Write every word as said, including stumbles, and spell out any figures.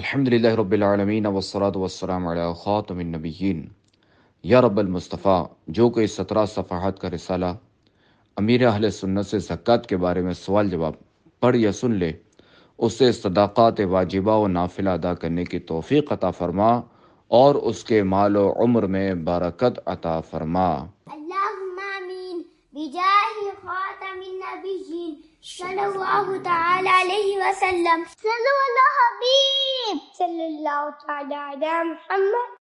अल्हम्दुलिल्लाहि रब्बिल आलमीन वस्सलातु वस्सलामु अला खातमिन नबिय्यीन। या रब्बल मुस्तफ़ा, जो कोई सत्रह सफ़हात का रिसाला अमीर अहले सुन्नत से ज़कात के बारे में सवाल जवाब पढ़ या सुन ले, उसे सदाक़ात वाजिबा व नाफिला अदा करने की तौफ़ीक़ अता फ़रमा और उसके माल व उम्र में बरकत अता फ़रमा। अल्लाहुम्मा आमीन बिजाहि खातमिन नबिय्यीन सल्लल्लाहु तआला अलैहि वसल्लम। सल्लल्लाहु हबीब सल्लल्लाहु तआला अला मुहम्मद।